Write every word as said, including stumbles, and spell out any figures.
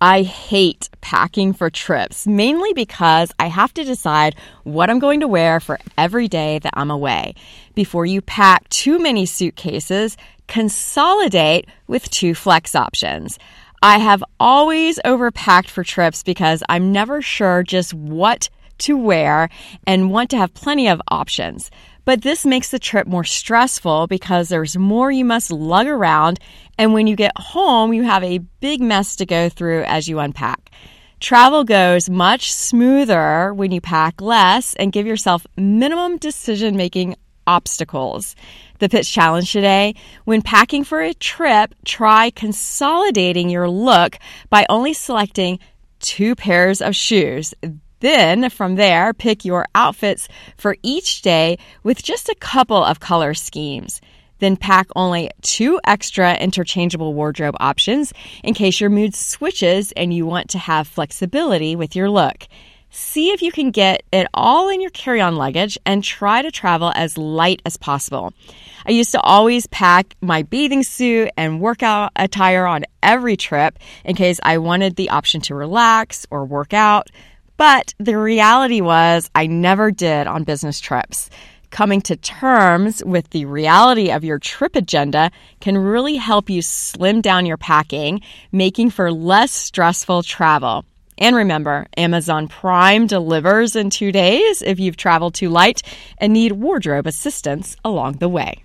I hate packing for trips, mainly because I have to decide what I'm going to wear for every day that I'm away. Before you pack too many suitcases, consolidate with two flex options. I have always overpacked for trips because I'm never sure just what to wear and want to have plenty of options. But this makes the trip more stressful because there's more you must lug around, and when you get home, you have a big mess to go through as you unpack. Travel goes much smoother when you pack less and give yourself minimum decision-making obstacles. The pitch challenge today: when packing for a trip, try consolidating your look by only selecting two pairs of shoes. Then, from there, pick your outfits for each day with just a couple of color schemes. Then pack only two extra interchangeable wardrobe options in case your mood switches and you want to have flexibility with your look. See if you can get it all in your carry-on luggage and try to travel as light as possible. I used to always pack my bathing suit and workout attire on every trip in case I wanted the option to relax or work out. But the reality was I never did on business trips. Coming to terms with the reality of your trip agenda can really help you slim down your packing, making for less stressful travel. And remember, Amazon Prime delivers in two days if you've traveled too light and need wardrobe assistance along the way.